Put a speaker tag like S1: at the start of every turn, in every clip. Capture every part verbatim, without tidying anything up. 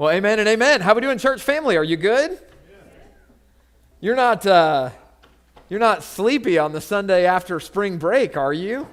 S1: Well, amen and amen. How we doing, church family? Are you good? You're not uh, you're not sleepy on the Sunday after spring break, are you?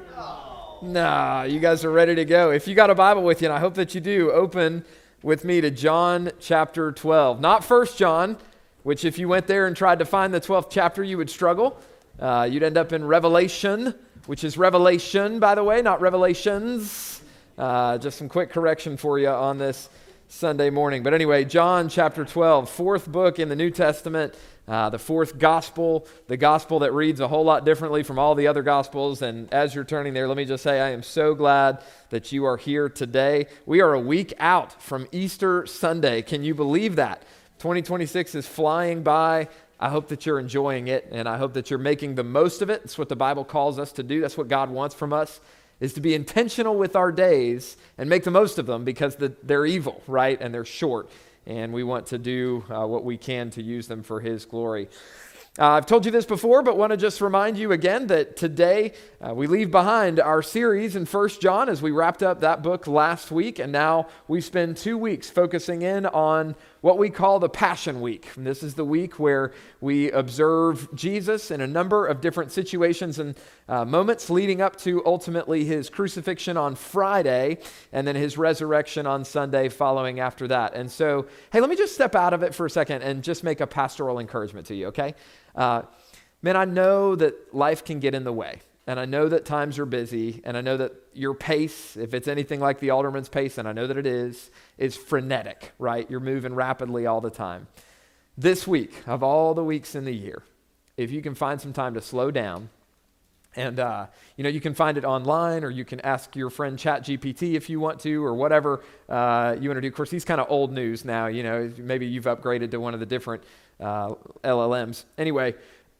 S1: Nah, you guys are ready to go. If you got a Bible with you, and I hope that you do, open with me to John chapter twelve. Not First John, which if you went there and tried to find the twelfth chapter, you would struggle. Uh, you'd end up in Revelation, which is Revelation, by the way, not Revelations. Uh, just some quick correction for you on this Sunday morning. But anyway, John chapter twelve, fourth book in the New Testament, uh, the fourth gospel, the gospel that reads a whole lot differently from all the other gospels. And as you're turning there, let me just say I am so glad that you are here today. We are a week out from Easter Sunday. Can you believe that? twenty twenty-six is flying by. I hope that you're enjoying it, and I hope that you're making the most of it. That's what the Bible calls us to do. That's what God wants from us, is to be intentional with our days and make the most of them, because the, they're evil, right? And they're short, and we want to do uh, what we can to use them for His glory. Uh, I've told you this before, but want to just remind you again that today uh, we leave behind our series in First John, as we wrapped up that book last week, and now we spend two weeks focusing in on what we call the Passion Week. And this is the week where we observe Jesus in a number of different situations and uh, moments leading up to ultimately His crucifixion on Friday and then His resurrection on Sunday following after that. And so, hey, let me just step out of it for a second and just make a pastoral encouragement to you, okay? Uh, man, I know that life can get in the way. And I know that times are busy, and I know that your pace, if it's anything like the alderman's pace, and I know that it is, is frenetic, right? You're moving rapidly all the time. This week, of all the weeks in the year, if you can find some time to slow down, and uh, you know, you can find it online, or you can ask your friend ChatGPT if you want to, or whatever uh, you want to do. Of course, he's kind of old news now. You know, maybe you've upgraded to one of the different uh, L L Ms. Anyway.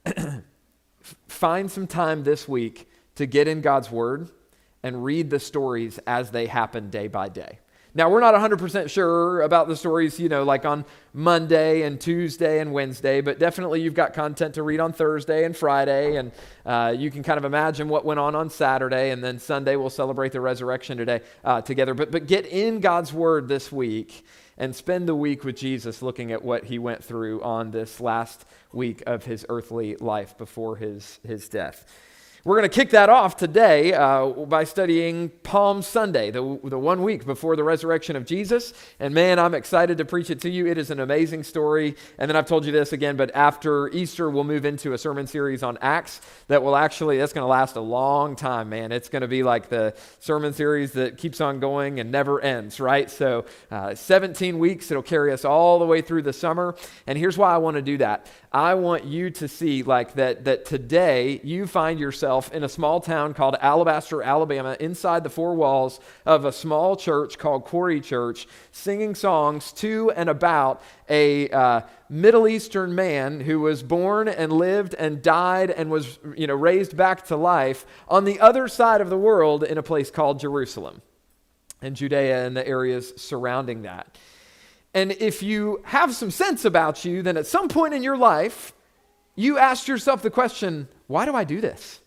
S1: Find some time this week to get in God's Word and read the stories as they happen day by day. Now, we're not one hundred percent sure about the stories, you know, like on Monday and Tuesday and Wednesday, but definitely you've got content to read on Thursday and Friday, and uh, you can kind of imagine what went on on Saturday, and then Sunday we'll celebrate the resurrection today uh, together. But, but get in God's Word this week and spend the week with Jesus looking at what He went through on this last week of His earthly life before his, his death. We're going to kick that off today uh, by studying Palm Sunday, the, the one week before the resurrection of Jesus. And man, I'm excited to preach it to you. It is an amazing story. And then I've told you this again, but after Easter, we'll move into a sermon series on Acts that will actually, that's going to last a long time, man. It's going to be like the sermon series that keeps on going and never ends, right? So uh, seventeen weeks, it'll carry us all the way through the summer. And here's why I want to do that. I want you to see like that, that today you find yourself in a small town called Alabaster, Alabama, inside the four walls of a small church called Quarry Church, singing songs to and about a uh, Middle Eastern man who was born and lived and died and was, you know, raised back to life on the other side of the world in a place called Jerusalem and Judea and the areas surrounding that. And if you have some sense about you, then at some point in your life, you asked yourself the question, why do I do this?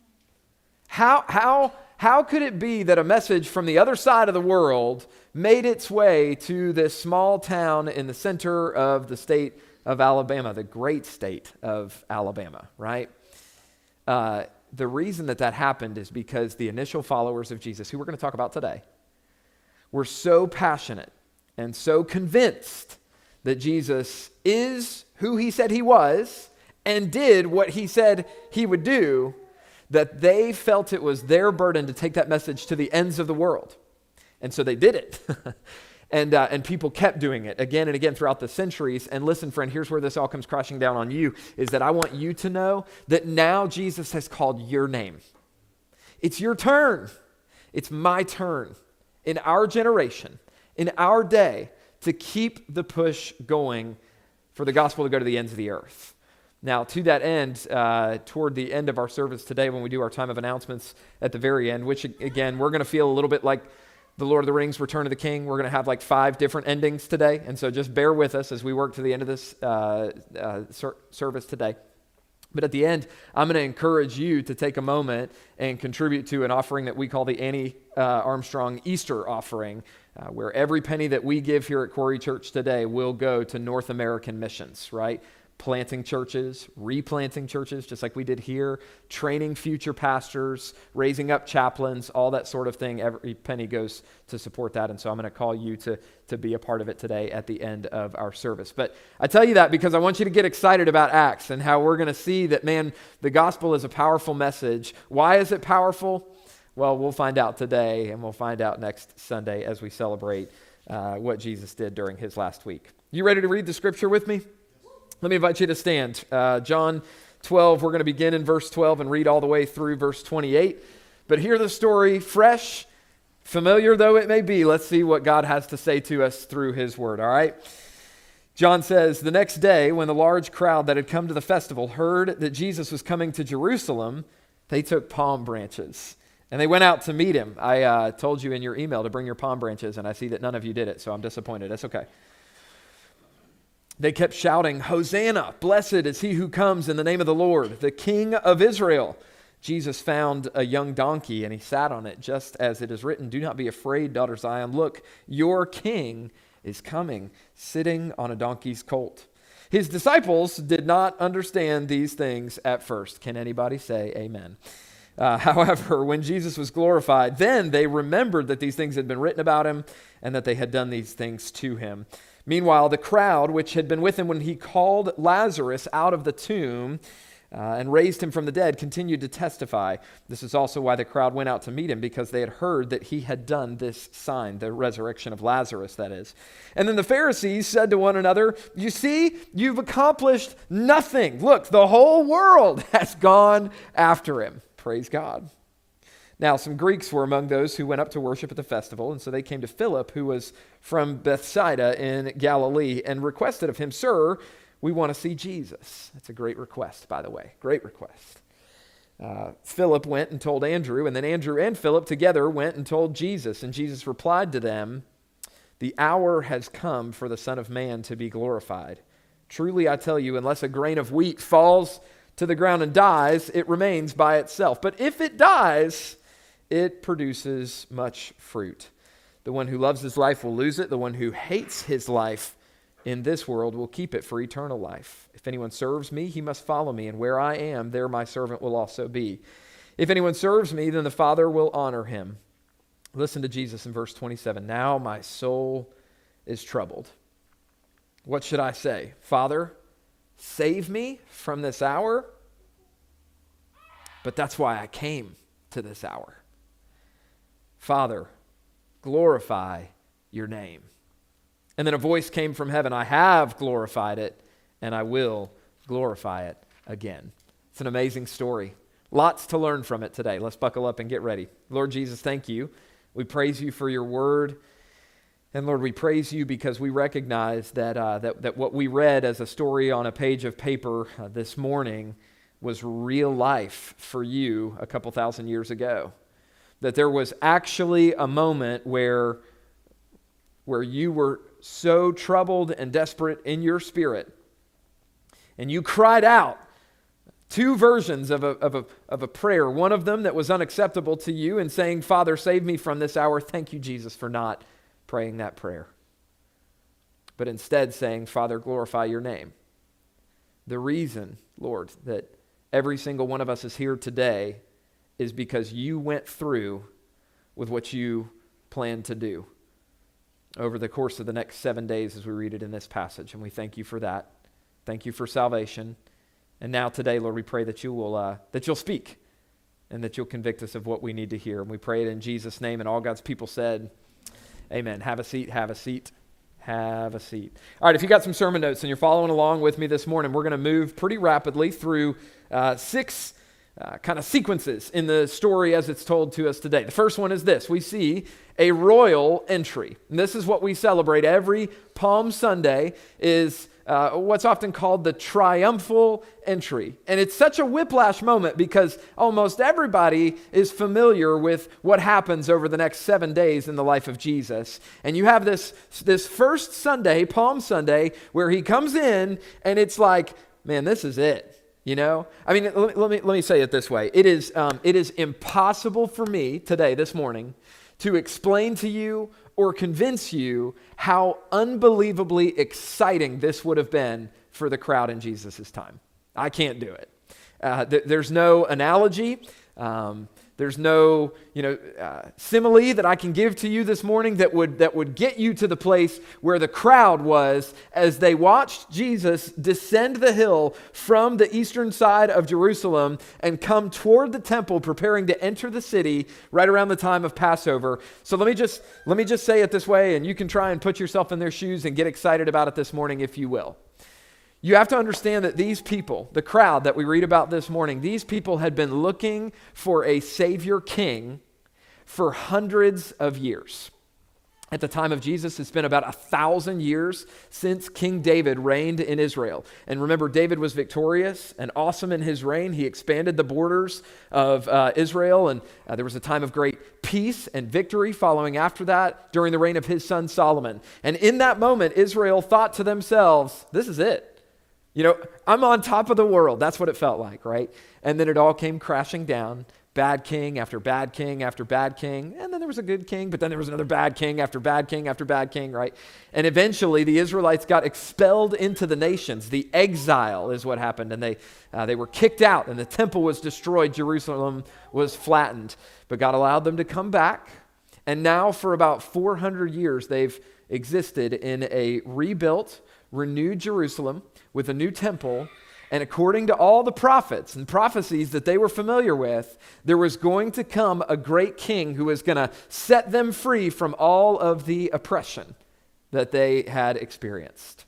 S1: How, how, how could it be that a message from the other side of the world made its way to this small town in the center of the state of Alabama, the great state of Alabama, right? Uh, the reason that that happened is because the initial followers of Jesus, who we're going to talk about today, were so passionate and so convinced that Jesus is who He said He was and did what He said He would do, that they felt it was their burden to take that message to the ends of the world. And so they did it. and uh, and people kept doing it again and again throughout the centuries. And listen, friend, here's where this all comes crashing down on you, is that I want you to know that now Jesus has called your name. It's your turn. It's my turn in our generation, in our day, to keep the push going for the gospel to go to the ends of the earth. Now, to that end, uh, toward the end of our service today, when we do our time of announcements at the very end, which, again, we're going to feel a little bit like the Lord of the Rings, Return of the King. We're going to have like five different endings today, and so just bear with us as we work to the end of this uh, uh, ser- service today. But at the end, I'm going to encourage you to take a moment and contribute to an offering that we call the Annie uh, Armstrong Easter offering, uh, where every penny that we give here at Quarry Church today will go to North American missions, right? Planting churches, replanting churches, just like we did here, training future pastors, raising up chaplains, all that sort of thing. Every penny goes to support that. And so I'm going to call you to, to be a part of it today at the end of our service. But I tell you that because I want you to get excited about Acts and how we're going to see that, man, the gospel is a powerful message. Why is it powerful? Well, we'll find out today, and we'll find out next Sunday as we celebrate uh, what Jesus did during his last week. You ready to read the scripture with me? Let me invite you to stand. Uh, John twelve, we're going to begin in verse twelve and read all the way through verse twenty-eight. But hear the story, fresh, familiar though it may be. Let's see what God has to say to us through his word, all right? John says, the next day when the large crowd that had come to the festival heard that Jesus was coming to Jerusalem, they took palm branches and they went out to meet him. I uh, told you in your email to bring your palm branches, and I see that none of you did it, so I'm disappointed. That's okay. They kept shouting, Hosanna, blessed is he who comes in the name of the Lord, the King of Israel. Jesus found a young donkey and he sat on it, just as it is written, do not be afraid, daughter Zion. Look, your king is coming, sitting on a donkey's colt. His disciples did not understand these things at first. Can anybody say amen? Uh, however, when Jesus was glorified, then they remembered that these things had been written about him and that they had done these things to him. Meanwhile, the crowd, which had been with him when he called Lazarus out of the tomb uh, and raised him from the dead, continued to testify. This is also why the crowd went out to meet him, because they had heard that he had done this sign, the resurrection of Lazarus, that is. And then the Pharisees said to one another, you see, you've accomplished nothing. Look, the whole world has gone after him. Praise God. Now, some Greeks were among those who went up to worship at the festival, and so they came to Philip, who was from Bethsaida in Galilee, and requested of him, Sir, we want to see Jesus. That's a great request, by the way. Great request. Uh, Philip went and told Andrew, and then Andrew and Philip together went and told Jesus, and Jesus replied to them, the hour has come for the Son of Man to be glorified. Truly, I tell you, unless a grain of wheat falls to the ground and dies, it remains by itself. But if it dies, it produces much fruit. The one who loves his life will lose it. The one who hates his life in this world will keep it for eternal life. If anyone serves me, he must follow me, and where I am, there my servant will also be. If anyone serves me, then the Father will honor him. Listen to Jesus in verse twenty-seven. Now my soul is troubled. What should I say? Father, save me from this hour? But that's why I came to this hour. Father, glorify your name. And then a voice came from heaven, I have glorified it, and I will glorify it again. It's an amazing story. Lots to learn from it today. Let's buckle up and get ready. Lord Jesus, thank you. We praise you for your word. And Lord, we praise you because we recognize that, uh, that, that what we read as a story on a page of paper uh, this morning was real life for you a couple thousand years ago. That there was actually a moment where, where you were so troubled and desperate in your spirit, and you cried out two versions of a, of a, of a prayer. One of them that was unacceptable to you and saying, Father, save me from this hour. Thank you, Jesus, for not praying that prayer. But instead saying, Father, glorify your name. The reason, Lord, that every single one of us is here today is because you went through with what you planned to do over the course of the next seven days as we read it in this passage. And we thank you for that. Thank you for salvation. And now today, Lord, we pray that you will uh, that you'll speak and that you'll convict us of what we need to hear. And we pray it in Jesus' name. And all God's people said, amen. Have a seat, have a seat, have a seat. All right, if you got some sermon notes and you're following along with me this morning, we're going to move pretty rapidly through uh, six Uh, kind of sequences in the story as it's told to us today. The first one is this. We see a royal entry. And this is what we celebrate every Palm Sunday, is uh, what's often called the triumphal entry. And it's such a whiplash moment because almost everybody is familiar with what happens over the next seven days in the life of Jesus. And you have this, this first Sunday, Palm Sunday, where he comes in and it's like, man, this is it. You know, I mean, let me, let me, let me say it this way. It is, um, it is impossible for me today, this morning, to explain to you or convince you how unbelievably exciting this would have been for the crowd in Jesus' time. I can't do it. Uh, th- there's no analogy. Um, there's no, you know, uh, simile that I can give to you this morning that would that would get you to the place where the crowd was as they watched Jesus descend the hill from the eastern side of Jerusalem and come toward the temple, preparing to enter the city right around the time of Passover. So let me just let me just say it this way, and you can try and put yourself in their shoes and get excited about it this morning if you will. You have to understand that these people, the crowd that we read about this morning, these people had been looking for a Savior King for hundreds of years. At the time of Jesus, it's been about a thousand years since King David reigned in Israel. And remember, David was victorious and awesome in his reign. He expanded the borders of uh, Israel, and uh, there was a time of great peace and victory following after that during the reign of his son Solomon. And in that moment, Israel thought to themselves, this is it. You know, I'm on top of the world. That's what it felt like, right? And then it all came crashing down. Bad king after bad king after bad king. And then there was a good king, but then there was another bad king after bad king after bad king, right? And eventually the Israelites got expelled into the nations. The exile is what happened. And they uh, they were kicked out, and the temple was destroyed. Jerusalem was flattened. But God allowed them to come back. And now for about four hundred years, they've existed in a rebuilt, renewed Jerusalem with a new temple, and according to all the prophets and prophecies that they were familiar with, there was going to come a great king who was going to set them free from all of the oppression that they had experienced.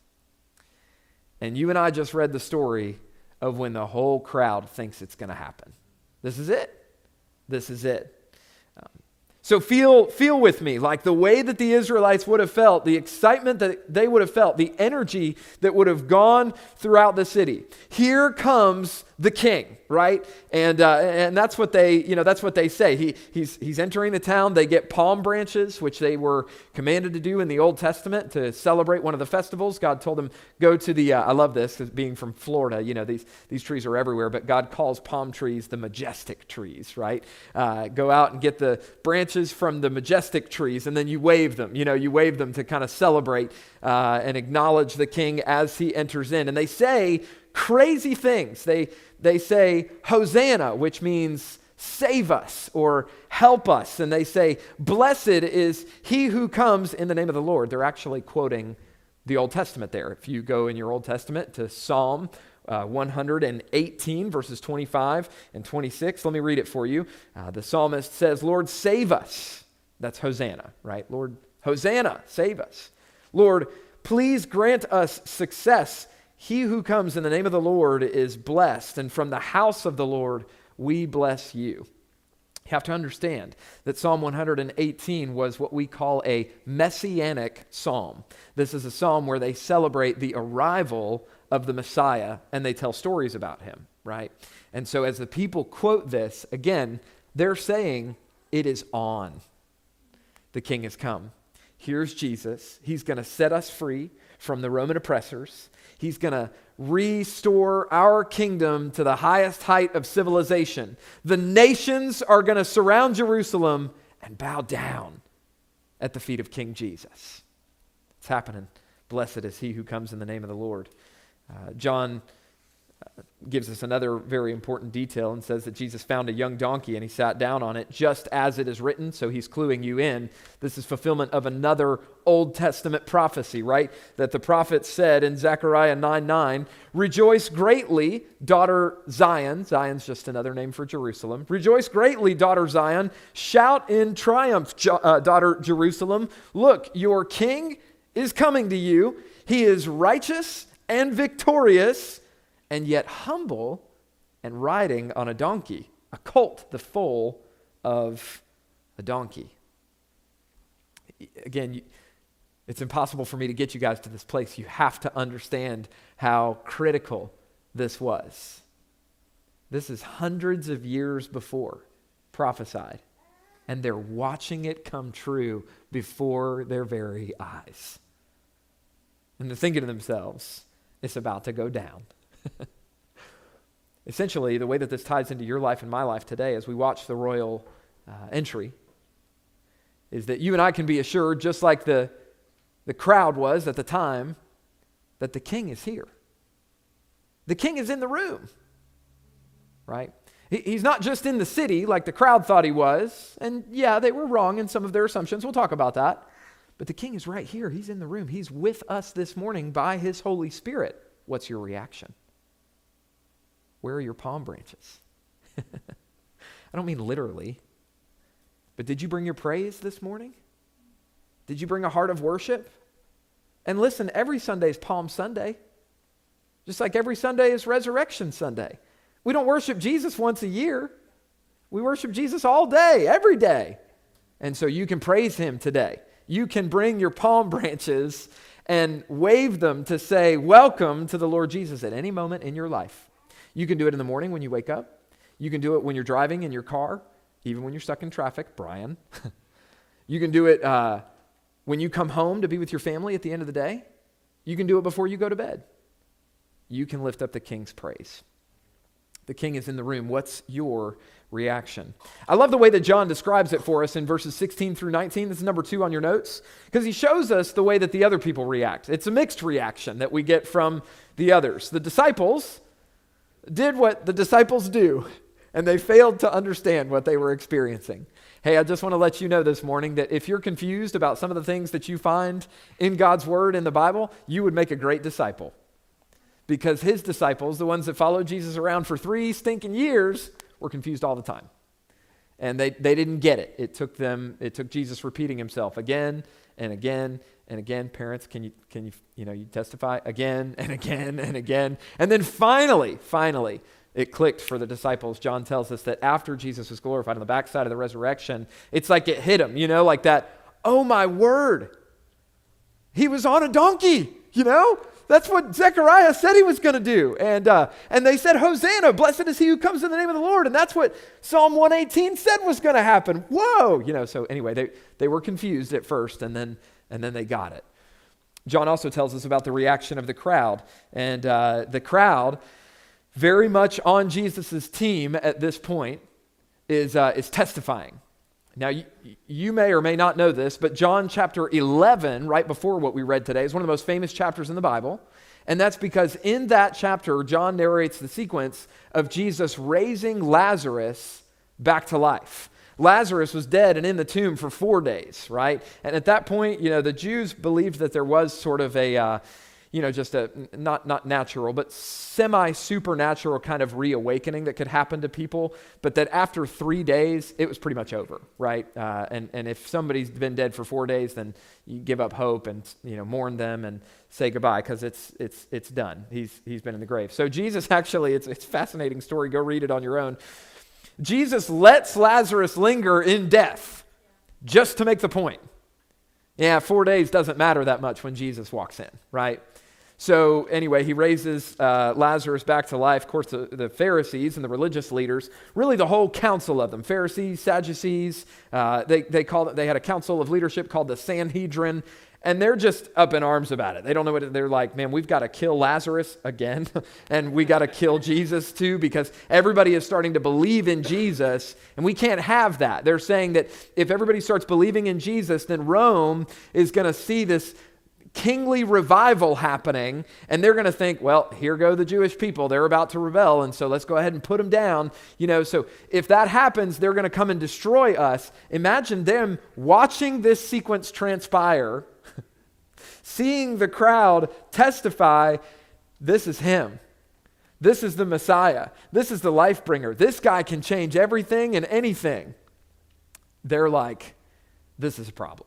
S1: And you and I just read the story of when the whole crowd thinks it's going to happen. This is it. This is it. Um, So feel feel with me, like the way that the Israelites would have felt, the excitement that they would have felt, the energy that would have gone throughout the city. Here comes the king, right? And uh, and that's what they, you know, that's what they say. He he's he's entering the town. They get palm branches, which they were commanded to do in the Old Testament to celebrate one of the festivals. God told them, go to the, uh, I love this, because being from Florida, you know, these, these trees are everywhere, but God calls palm trees the majestic trees, right? Uh, go out and get the branches from the majestic trees, and then you wave them. You know, you wave them to kind of celebrate uh, and acknowledge the king as he enters in. And they say crazy things. They they say Hosanna, which means save us or help us. And they say, blessed is he who comes in the name of the Lord. They're actually quoting the Old Testament there. If you go in your Old Testament to Psalm Uh, one hundred eighteen, verses twenty-five and twenty-six. Let me read it for you. Uh, the psalmist says, Lord, save us. That's Hosanna, right? Lord, Hosanna, save us. Lord, please grant us success. He who comes in the name of the Lord is blessed, and from the house of the Lord we bless you. You have to understand that Psalm one hundred eighteen was what we call a messianic psalm. This is a psalm where they celebrate the arrival of the Messiah, and they tell stories about him, right? And so as the people quote this, again, they're saying, it is on. The king has come. Here's Jesus. He's going to set us free from the Roman oppressors. He's going to restore our kingdom to the highest height of civilization. The nations are going to surround Jerusalem and bow down at the feet of King Jesus. It's happening. Blessed is he who comes in the name of the Lord. Uh, John uh, gives us another very important detail and says that Jesus found a young donkey and he sat down on it just as it is written. So he's cluing you in. This is fulfillment of another Old Testament prophecy, right? That the prophet said in Zechariah nine nine, rejoice greatly, daughter Zion. Zion's just another name for Jerusalem. Rejoice greatly, daughter Zion. Shout in triumph, jo- uh, daughter Jerusalem. Look, your king is coming to you. He is righteous and victorious, and yet humble, and riding on a donkey, a colt, the foal of a donkey. Again, it's impossible for me to get you guys to this place. You have to understand how critical this was. This is hundreds of years before prophesied, and they're watching it come true before their very eyes. And they're thinking to themselves, it's about to go down. Essentially, the way that this ties into your life and my life today as we watch the royal uh, entry is that you and I can be assured, just like the, the crowd was at the time, that the king is here. The king is in the room, right? He, he's not just in the city like the crowd thought he was. And yeah, they were wrong in some of their assumptions. We'll talk about that. But the king is right here. He's in the room. He's with us this morning by his Holy Spirit. What's your reaction? Where are your palm branches? I don't mean literally. But did you bring your praise this morning? Did you bring a heart of worship? And listen, every Sunday is Palm Sunday. Just like every Sunday is Resurrection Sunday. We don't worship Jesus once a year. We worship Jesus all day, every day. And so you can praise him today. You can bring your palm branches and wave them to say, welcome to the Lord Jesus at any moment in your life. You can do it in the morning when you wake up. You can do it when you're driving in your car, even when you're stuck in traffic, Brian. You can do it uh, when you come home to be with your family at the end of the day. You can do it before you go to bed. You can lift up the king's praise. The king is in the room. What's your reaction? I love the way that John describes it for us in verses sixteen through nineteen. This is number two on your notes, because he shows us the way that the other people react. It's a mixed reaction that we get from the others. The disciples did what the disciples do, and they failed to understand what they were experiencing. Hey, I just want to let you know this morning that if you're confused about some of the things that you find in God's word in the Bible, you would make a great disciple. Because his disciples, the ones that followed Jesus around for three stinking years, were confused all the time. And they, they didn't get it. It took them, it took Jesus repeating himself again and again and again. Parents, can you, can you, you know, you testify again and again and again. And then finally, finally, it clicked for the disciples. John tells us that after Jesus was glorified on the backside of the resurrection, it's like it hit them, you know, like that, oh my word, he was on a donkey, you know? That's what Zechariah said he was going to do. And uh, and they said, Hosanna, blessed is he who comes in the name of the Lord. And that's what Psalm one eighteen said was going to happen. Whoa! You know, so anyway, they, they were confused at first, and then and then they got it. John also tells us about the reaction of the crowd. And uh, the crowd, very much on Jesus' team at this point, is uh, is testifying. Now, you, you may or may not know this, but John chapter eleven, right before what we read today, is one of the most famous chapters in the Bible. And that's because in that chapter, John narrates the sequence of Jesus raising Lazarus back to life. Lazarus was dead and in the tomb for four days, right? And at that point, you know, the Jews believed that there was sort of a... Uh, you know, just a, not, not natural, but semi-supernatural kind of reawakening that could happen to people, but that after three days, it was pretty much over, right? Uh, and, and if somebody's been dead for four days, then you give up hope and, you know, mourn them and say goodbye because it's it's it's done. He's he's been in the grave. So Jesus actually, it's, it's a fascinating story. Go read it on your own. Jesus lets Lazarus linger in death just to make the point. Yeah, four days doesn't matter that much when Jesus walks in, right? So anyway, he raises uh, Lazarus back to life. Of course, the, the Pharisees and the religious leaders, really the whole council of them, Pharisees, Sadducees, uh, they they called it, they had a council of leadership called the Sanhedrin, and they're just up in arms about it. They don't know what they're like. Man, we've got to kill Lazarus again, and we got to kill Jesus too, because everybody is starting to believe in Jesus, and we can't have that. They're saying that if everybody starts believing in Jesus, then Rome is going to see this kingly revival happening, and they're going to think, well, here go the Jewish people. They're about to rebel, and so let's go ahead and put them down. You know, so if that happens, they're going to come and destroy us. Imagine them watching this sequence transpire, seeing the crowd testify, this is him. This is the Messiah. This is the life bringer. This guy can change everything and anything. They're like, this is a problem.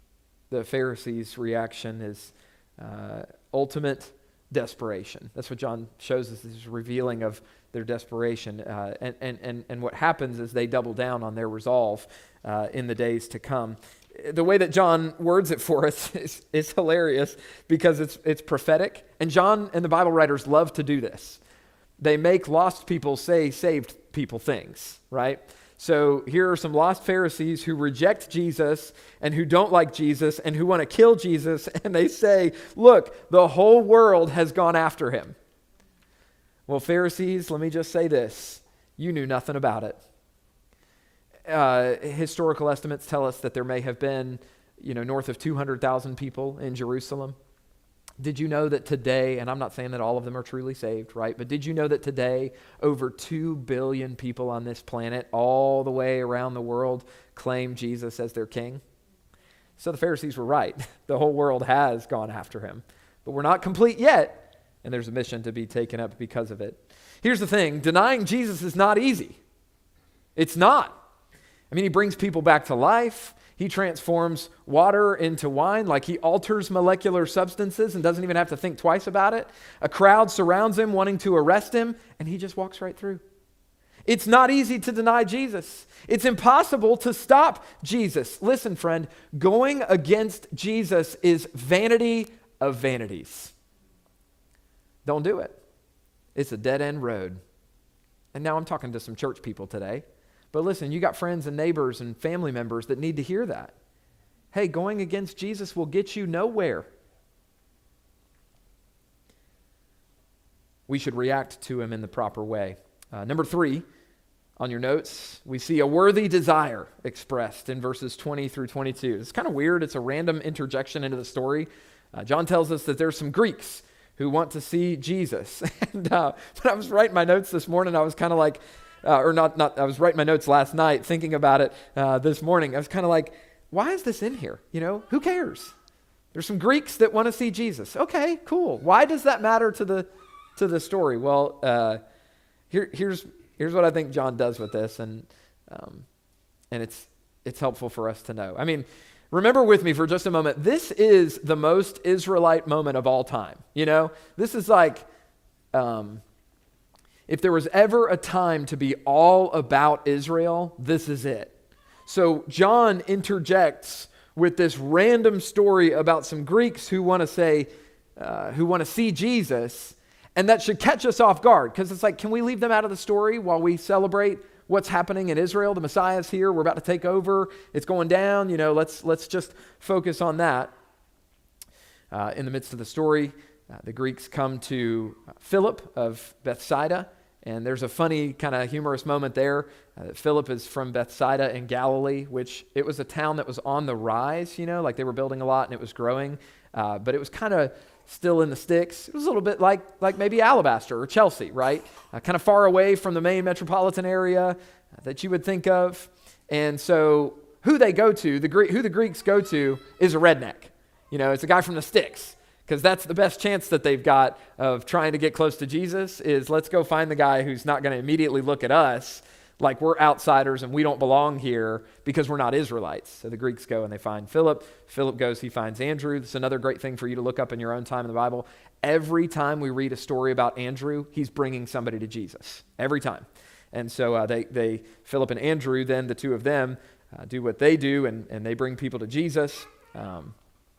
S1: The Pharisees' reaction is uh, ultimate desperation. That's what John shows us, this revealing of their desperation. Uh, and, and, and, and what happens is they double down on their resolve uh, in the days to come. The way that John words it for us is, is hilarious because it's, it's prophetic. And John and the Bible writers love to do this. They make lost people say saved people things, right? So here are some lost Pharisees who reject Jesus and who don't like Jesus and who want to kill Jesus. And they say, look, the whole world has gone after him. Well, Pharisees, let me just say this. You knew nothing about it. Uh, historical estimates tell us that there may have been, you know, north of two hundred thousand people in Jerusalem. Did you know that today, and I'm not saying that all of them are truly saved, right? But did you know that today over two billion people on this planet, all the way around the world, claim Jesus as their king? So the Pharisees were right. The whole world has gone after him. But we're not complete yet, and there's a mission to be taken up because of it. Here's the thing. Denying Jesus is not easy. It's not. I mean, he brings people back to life. He transforms water into wine, like he alters molecular substances and doesn't even have to think twice about it. A crowd surrounds him wanting to arrest him, and he just walks right through. It's not easy to deny Jesus. It's impossible to stop Jesus. Listen, friend, going against Jesus is vanity of vanities. Don't do it. It's a dead-end road. And now I'm talking to some church people today. But listen, you got friends and neighbors and family members that need to hear that. Hey, going against Jesus will get you nowhere. We should react to him in the proper way. Uh, number three, on your notes, we see a worthy desire expressed in verses twenty through twenty-two. It's kind of weird. It's a random interjection into the story. Uh, John tells us that there's some Greeks who want to see Jesus. And uh, when I was writing my notes this morning, I was kind of like, Uh, or not, not, I was writing my notes last night thinking about it uh, this morning. I was kind of like, why is this in here? You know, who cares? There's some Greeks that want to see Jesus. Okay, cool. Why does that matter to the to the story? Well, uh, here, here's here's what I think John does with this, and um, and it's it's helpful for us to know. I mean, remember with me for just a moment, this is the most Israelite moment of all time. You know, this is like... Um, If there was ever a time to be all about Israel, this is it. So John interjects with this random story about some Greeks who want to say, uh, who want to see Jesus, and that should catch us off guard, because it's like, can we leave them out of the story while we celebrate what's happening in Israel? The Messiah's here. We're about to take over. It's going down. You know, let's let's just focus on that. Uh, in the midst of the story, uh, the Greeks come to Philip of Bethsaida. And there's a funny kind of humorous moment there. Uh, Philip is from Bethsaida in Galilee, which it was a town that was on the rise, you know, like they were building a lot and it was growing. Uh, but it was kind of still in the sticks. It was a little bit like like maybe Alabaster or Chelsea, right? Uh, kind of far away from the main metropolitan area uh, that you would think of. And so who they go to, the Gre- who the Greeks go to is a redneck. You know, it's a guy from the sticks. Because that's the best chance that they've got of trying to get close to Jesus is let's go find the guy who's not going to immediately look at us like we're outsiders and we don't belong here because we're not Israelites. So the Greeks go and they find Philip. Philip goes, he finds Andrew. That's another great thing for you to look up in your own time in the Bible. Every time we read a story about Andrew, he's bringing somebody to Jesus. Every time. And so uh, they, they, Philip and Andrew, then the two of them uh, do what they do and, and they bring people to Jesus. Um,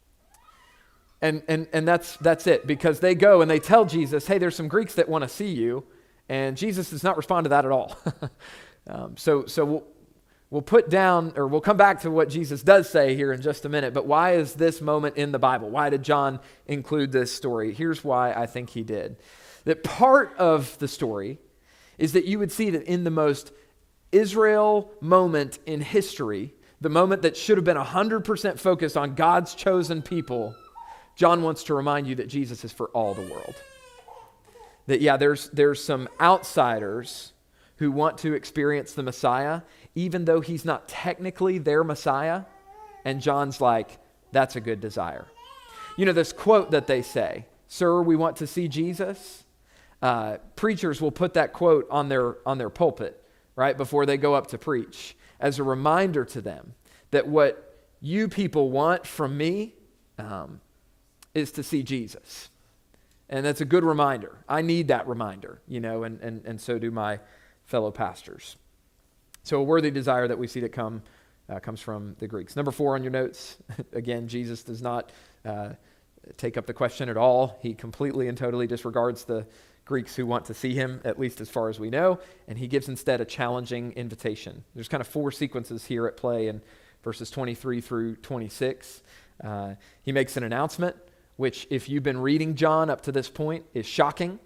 S1: And and and that's that's it, because they go and they tell Jesus, hey, there's some Greeks that want to see you, and Jesus does not respond to that at all. um, so so we'll, we'll put down, or we'll come back to what Jesus does say here in just a minute, but why is this moment in the Bible? Why did John include this story? Here's why I think he did. That part of the story is that you would see that in the most Israel moment in history, the moment that should have been one hundred percent focused on God's chosen people, John wants to remind you that Jesus is for all the world. That, yeah, there's there's some outsiders who want to experience the Messiah, even though he's not technically their Messiah. And John's like, that's a good desire. You know, this quote that they say, sir, we want to see Jesus. Uh, preachers will put that quote on their on their pulpit, right, before they go up to preach, as a reminder to them that what you people want from me, um, is to see Jesus. And that's a good reminder. I need that reminder, you know, and, and, and so do my fellow pastors. So a worthy desire that we see that come uh, comes from the Greeks. Number four on your notes, again, Jesus does not uh, take up the question at all. He completely and totally disregards the Greeks who want to see him, at least as far as we know, and he gives instead a challenging invitation. There's kind of four sequences here at play in verses twenty-three through twenty-six. Uh, he makes an announcement, which if you've been reading John up to this point is shocking.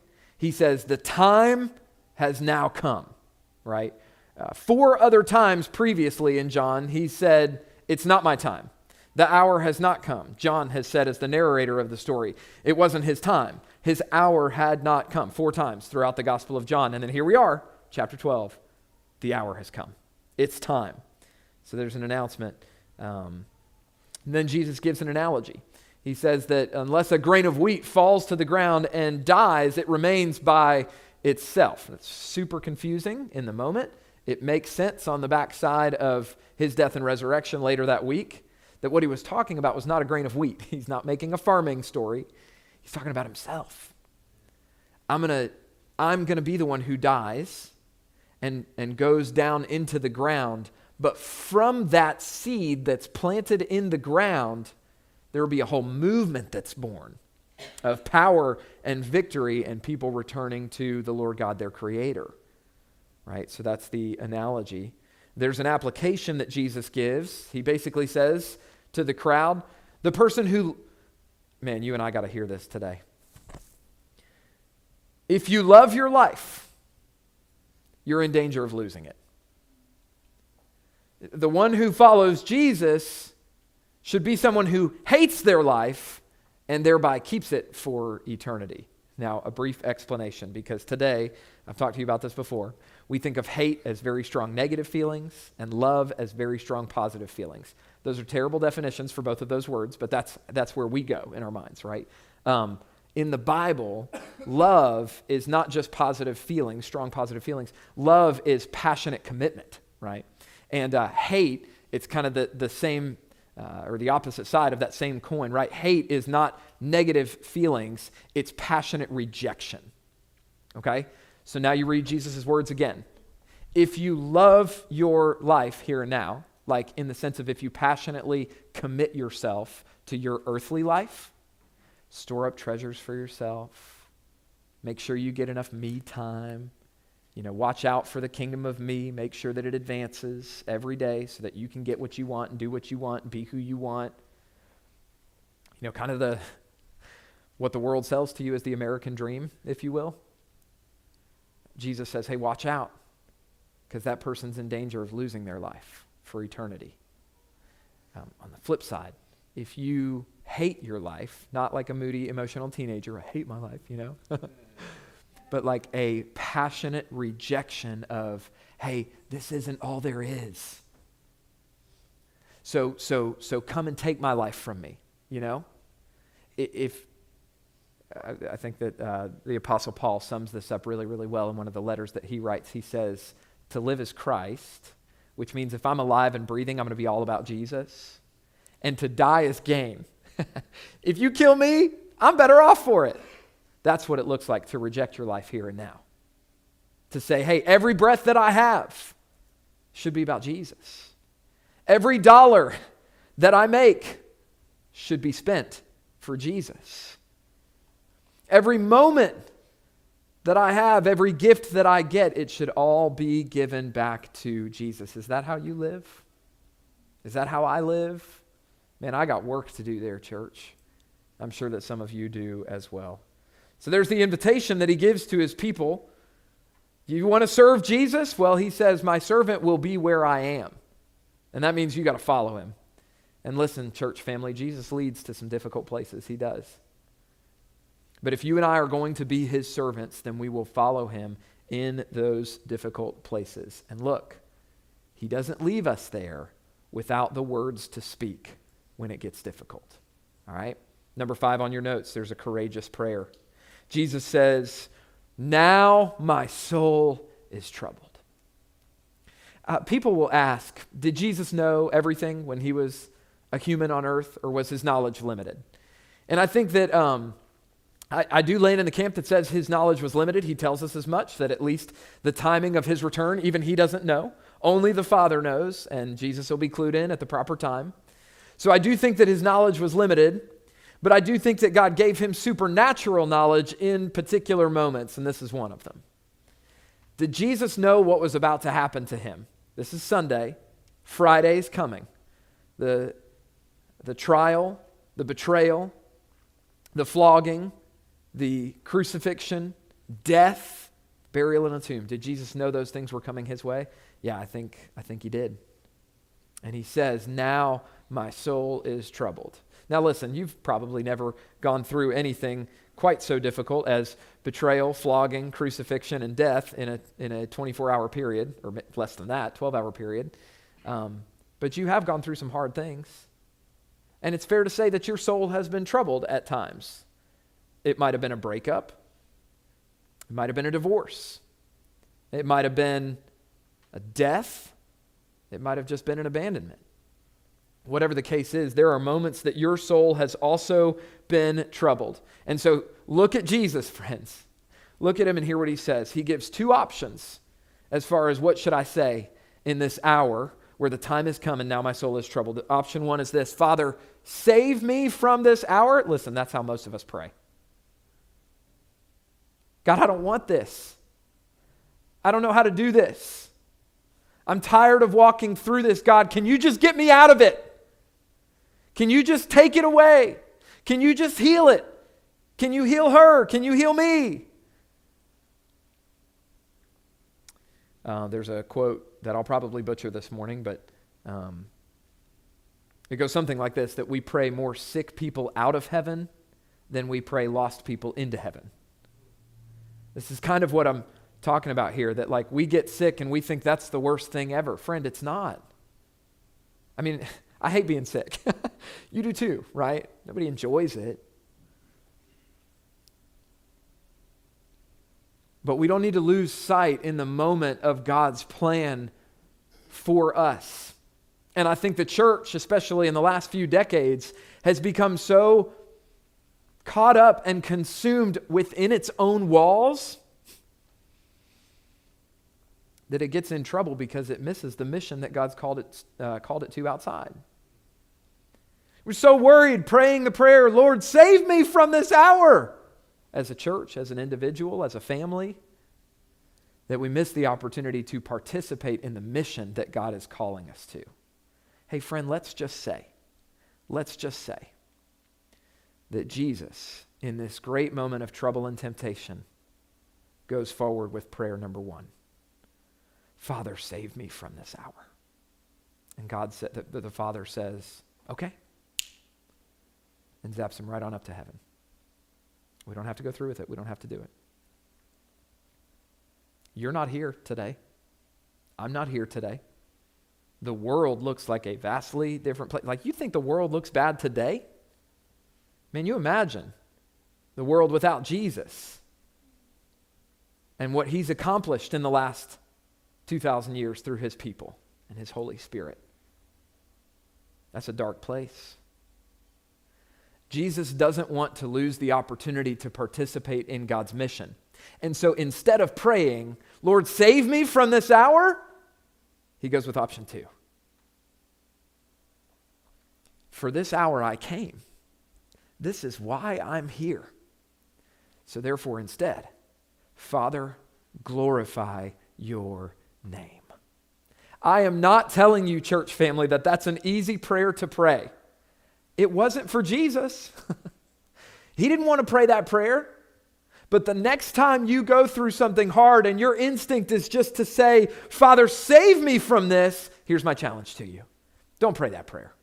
S1: he says, the time has now come, right? Uh, four other times previously in John, he said, it's not my time. The hour has not come. John has said as the narrator of the story, it wasn't his time. His hour had not come. Four times throughout the Gospel of John. And then here we are, chapter twelve. The hour has come. It's time. So there's an announcement. Um, and then Jesus gives an analogy. He says that unless a grain of wheat falls to the ground and dies, it remains by itself. It's super confusing in the moment. It makes sense on the backside of his death and resurrection later that week, that what he was talking about was not a grain of wheat. He's not making a farming story. He's talking about himself. I'm gonna, I'm gonna be the one who dies and, and goes down into the ground. But from that seed that's planted in the ground, there will be a whole movement that's born of power and victory and people returning to the Lord God, their creator. Right? So that's the analogy. There's an application that Jesus gives. He basically says to the crowd, the person who, man, you and I got to hear this today. If you love your life, you're in danger of losing it. The one who follows Jesus should be someone who hates their life and thereby keeps it for eternity. Now, a brief explanation, because today, I've talked to you about this before, we think of hate as very strong negative feelings and love as very strong positive feelings. Those are terrible definitions for both of those words, but that's that's where we go in our minds, right? Um, in the Bible, love is not just positive feelings, strong positive feelings. Love is passionate commitment, right? And uh, hate, it's kind of the, the same uh, or the opposite side of that same coin, right? Hate is not negative feelings, it's passionate rejection, okay? So now you read Jesus' words again. If you love your life here and now, like in the sense of if you passionately commit yourself to your earthly life, store up treasures for yourself, make sure you get enough me time, you know, watch out for the kingdom of me, make sure that it advances every day so that you can get what you want and do what you want and be who you want. You know, kind of the, what the world sells to you as the American dream, if you will. Jesus says, hey, watch out, because that person's in danger of losing their life for eternity. Um, on the flip side, if you hate your life, not like a moody, emotional teenager, I hate my life, you know, but like a passionate rejection of, hey, this isn't all there is. So, so, so come and take my life from me, you know? If I, I think that uh, the Apostle Paul sums this up really, really well in one of the letters that he writes. He says, to live is Christ, which means if I'm alive and breathing, I'm going to be all about Jesus. And to die is gain. If you kill me, I'm better off for it. That's what it looks like to reject your life here and now. To say, hey, every breath that I have should be about Jesus. Every dollar that I make should be spent for Jesus. Every moment that I have, every gift that I get, it should all be given back to Jesus. Is that how you live? Is that how I live? Man, I got work to do there, church. I'm sure that some of you do as well. So there's the invitation that he gives to his people. You want to serve Jesus? Well, he says, my servant will be where I am. And that means you got to follow him. And listen, church family, Jesus leads to some difficult places. He does. But if you and I are going to be his servants, then we will follow him in those difficult places. And look, he doesn't leave us there without the words to speak when it gets difficult. All right? Number five on your notes, there's a courageous prayer. Jesus says, now my soul is troubled. Uh, people will ask, did Jesus know everything when he was a human on earth, or was his knowledge limited? And I think that um, I, I do land in the camp that says his knowledge was limited. He tells us as much, that at least the timing of his return, even he doesn't know. Only the Father knows, and Jesus will be clued in at the proper time. So I do think that his knowledge was limited, but I do think that God gave him supernatural knowledge in particular moments, and this is one of them. Did Jesus know what was about to happen to him? This is Sunday. Friday's coming. The, the trial, the betrayal, the flogging, the crucifixion, death, burial in a tomb. Did Jesus know those things were coming his way? Yeah, I think, I think he did. And he says, now my soul is troubled. Now listen, you've probably never gone through anything quite so difficult as betrayal, flogging, crucifixion, and death in a in a twenty-four hour period, or less than that, twelve hour period. Um, but you have gone through some hard things. And it's fair to say that your soul has been troubled at times. It might have been a breakup. It might have been a divorce. It might have been a death. It might have just been an abandonment. Whatever the case is, there are moments that your soul has also been troubled. And so look at Jesus, friends. Look at him and hear what he says. He gives two options as far as what should I say in this hour where the time has come and now my soul is troubled. Option one is this: Father, save me from this hour. Listen, that's how most of us pray. God, I don't want this. I don't know how to do this. I'm tired of walking through this. God, can you just get me out of it? Can you just take it away? Can you just heal it? Can you heal her? Can you heal me? Uh, there's a quote that I'll probably butcher this morning, but um, it goes something like this, that we pray more sick people out of heaven than we pray lost people into heaven. This is kind of what I'm talking about here, that like we get sick and we think that's the worst thing ever. Friend, it's not. I mean, I hate being sick. You do too, right? Nobody enjoys it. But we don't need to lose sight in the moment of God's plan for us. And I think the church, especially in the last few decades, has become so caught up and consumed within its own walls that it gets in trouble because it misses the mission that God's called it, uh, called it to outside. We're so worried praying the prayer, Lord, save me from this hour, as a church, as an individual, as a family, that we miss the opportunity to participate in the mission that God is calling us to. Hey friend, let's just say, let's just say that Jesus, in this great moment of trouble and temptation, goes forward with prayer number one. Father, save me from this hour. And God said, the, the Father says, okay, and zaps him right on up to heaven. We don't have to go through with it. We don't have to do it. You're not here today. I'm not here today. The world looks like a vastly different place. Like, you think the world looks bad today? Man, you imagine the world without Jesus and what he's accomplished in the last two thousand years through his people and his Holy Spirit. That's a dark place. Jesus doesn't want to lose the opportunity to participate in God's mission. And so instead of praying, Lord, save me from this hour, he goes with option two. For this hour I came. This is why I'm here. So therefore, instead, Father, glorify your name. I am not telling you, church family, that that's an easy prayer to pray. It wasn't for Jesus. He didn't want to pray that prayer. But the next time you go through something hard and your instinct is just to say, Father, save me from this, here's my challenge to you. Don't pray that prayer.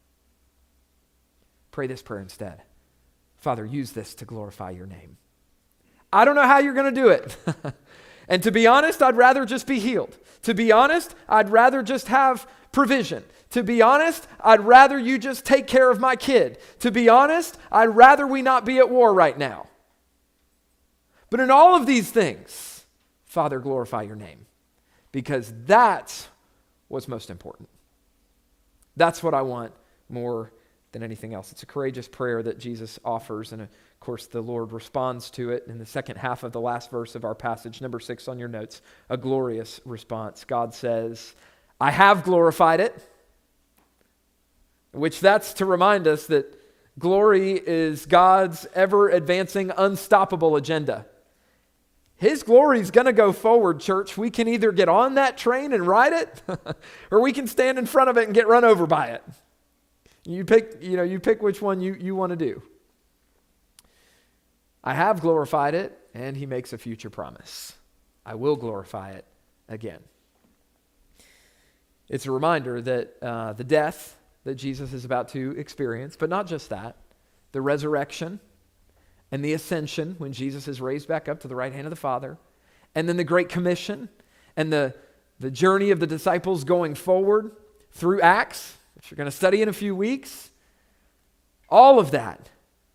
S1: Pray this prayer instead. Father, use this to glorify your name. I don't know how you're going to do it. And to be honest, I'd rather just be healed. To be honest, I'd rather just have provision. To be honest, I'd rather you just take care of my kid. To be honest, I'd rather we not be at war right now. But in all of these things, Father, glorify your name. Because that's what's most important. That's what I want more than anything else. It's a courageous prayer that Jesus offers, and of course the Lord responds to it in the second half of the last verse of our passage, number six on your notes, a glorious response. God says, I have glorified it, which that's to remind us that glory is God's ever-advancing, unstoppable agenda. His glory is going to go forward, church. We can either get on that train and ride it, or we can stand in front of it and get run over by it. You pick, you know, you pick which one you, you want to do. I have glorified it, and he makes a future promise. I will glorify it again. It's a reminder that uh, the death that Jesus is about to experience, but not just that, the resurrection and the ascension when Jesus is raised back up to the right hand of the Father, and then the Great Commission and the, the journey of the disciples going forward through Acts, which we're going to study in a few weeks. All of that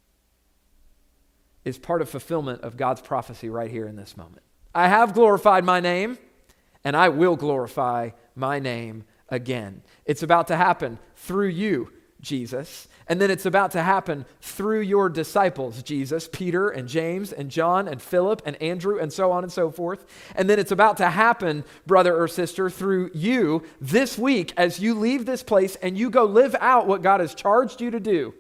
S1: is part of fulfillment of God's prophecy right here in this moment. I have glorified my name, and I will glorify my name again. It's about to happen through you, Jesus. And then it's about to happen through your disciples, Jesus, Peter and James and John and Philip and Andrew and so on and so forth. And then it's about to happen, brother or sister, through you this week as you leave this place and you go live out what God has charged you to do.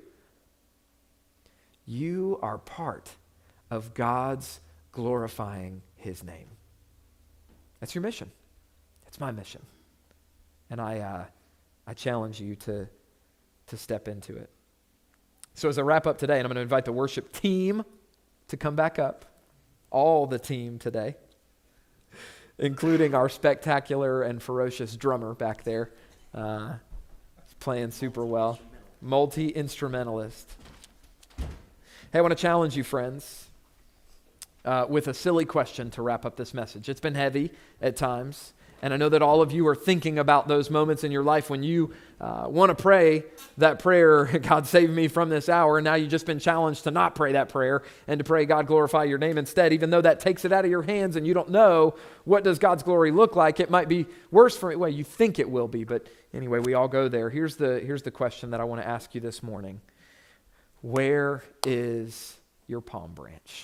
S1: You are part of God's glorifying his name. That's your mission. That's my mission. And I uh, I challenge you to, to step into it. So as I wrap up today, and I'm going to invite the worship team to come back up, all the team today, including our spectacular and ferocious drummer back there. Uh, he's playing super well. Multi-instrumentalist. Hey, I want to challenge you, friends, uh, with a silly question to wrap up this message. It's been heavy at times, and I know that all of you are thinking about those moments in your life when you uh, want to pray that prayer, God save me from this hour, and now you've just been challenged to not pray that prayer and to pray, God glorify your name instead, even though that takes it out of your hands and you don't know what does God's glory look like. It might be worse for well, you think it will be, but anyway, we all go there. Here's the, here's the question that I want to ask you this morning. Where is your palm branch?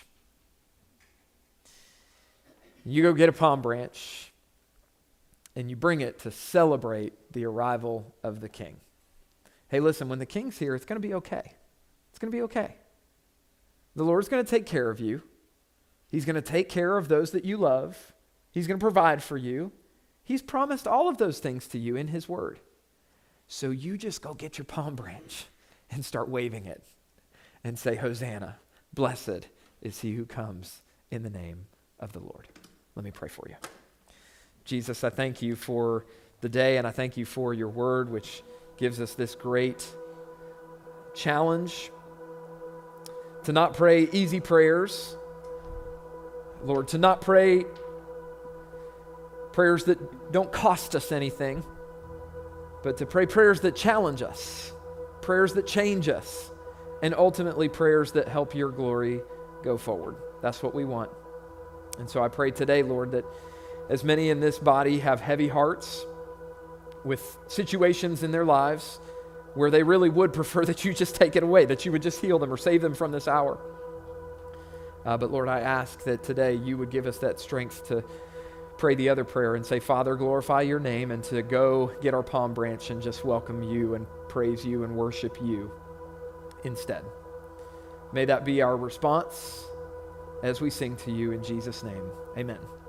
S1: You go get a palm branch and you bring it to celebrate the arrival of the king. Hey, listen, when the king's here, it's going to be okay. It's going to be okay. The Lord's going to take care of you. He's going to take care of those that you love. He's going to provide for you. He's promised all of those things to you in his word. So you just go get your palm branch and start waving it and say, Hosanna, blessed is he who comes in the name of the Lord. Let me pray for you. Jesus, I thank you for the day, and I thank you for your word, which gives us this great challenge to not pray easy prayers, Lord, to not pray prayers that don't cost us anything, but to pray prayers that challenge us, prayers that change us, and ultimately prayers that help your glory go forward. That's what we want. And so I pray today, Lord, that as many in this body have heavy hearts with situations in their lives where they really would prefer that you just take it away, that you would just heal them or save them from this hour. Uh, but Lord, I ask that today you would give us that strength to pray the other prayer and say, Father, glorify your name, and to go get our palm branch and just welcome you and praise you and worship you instead. May that be our response as we sing to you in Jesus' name. Amen.